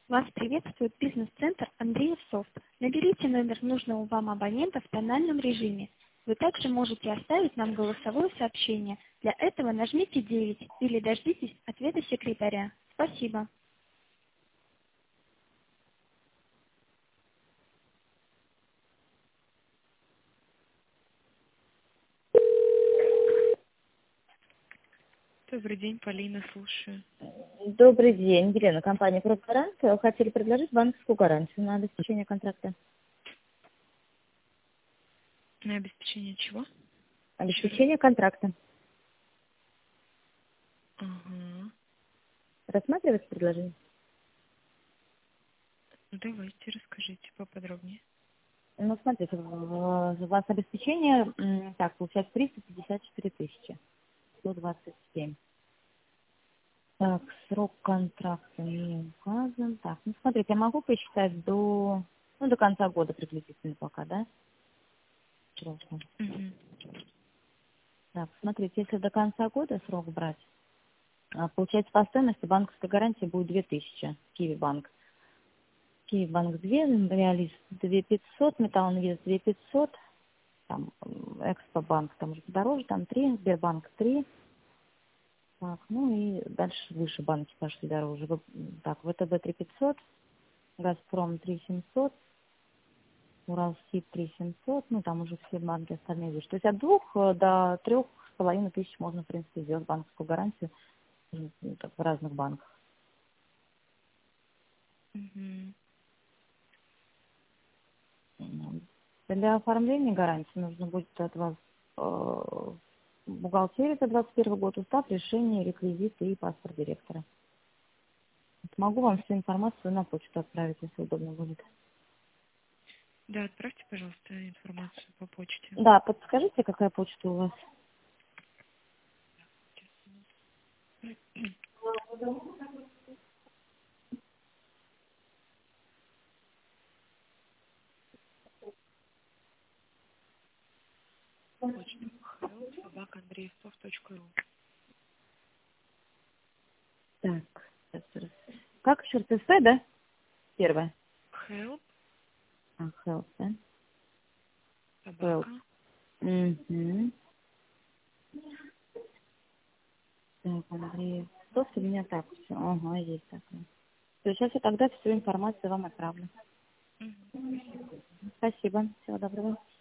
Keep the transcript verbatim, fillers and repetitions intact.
Вас приветствует бизнес-центр Андреев Софт. Наберите номер нужного вам абонента в тональном режиме. Вы также можете оставить нам голосовое сообщение. Для этого нажмите девять или дождитесь ответа секретаря. Спасибо. Добрый день, Полина, слушаю. Добрый день, Елена, компания «Прокурант». Хотели предложить банковскую гарантию на обеспечение контракта. На обеспечение чего? Еще раз. Обеспечение контракта. Ага. Рассматривается предложение? Ну, давайте, расскажите поподробнее. Ну, смотрите, в- у вас обеспечение, м, так, получается, триста пятьдесят четыре тысячи, сто двадцать семь. Так, срок контракта не указан. Так, ну, смотрите, я могу посчитать до, ну, до конца года приблизительно пока, да? Срока. Угу. Так, смотрите, если до конца года срок брать, а, получается, по стоимости банковской гарантии будет две тысячи, Киви банк. Киви банк два, Реалист две пятьсот, Металл Инвест две пятьсот, там м, Экспо банк там уже подороже, там три, Сбербанк три, так, ну и дальше выше банки пошли дороже. В- Так, ВТБ три пятьсот, Газпром три семьсот, Уралсиб три семьсот, ну там уже все банки остальные выше. То есть от двух э, до трех с половиной тысяч можно, в принципе, сделать банковскую гарантию м, ну, так, в разных банках. Угу. М, Для оформления гарантии нужно будет от вас э, бухгалтерия за двадцать первый год, устав, решение, реквизиты и паспорт директора. Могу вам всю информацию на почту отправить, если удобно будет. Да, отправьте, пожалуйста, информацию по почте. Да, подскажите, какая почта у вас? Почта help собака андреевцов точка ру. Так, сейчас раз. Как еще раз, ТС, да? Первое. Help А, help, да? Help. собака. Угу. Так, Андрей. Просто у меня так все. Ага, есть такое. Сейчас я тогда всю информацию вам отправлю. Мгм. Спасибо. Спасибо. Всего доброго.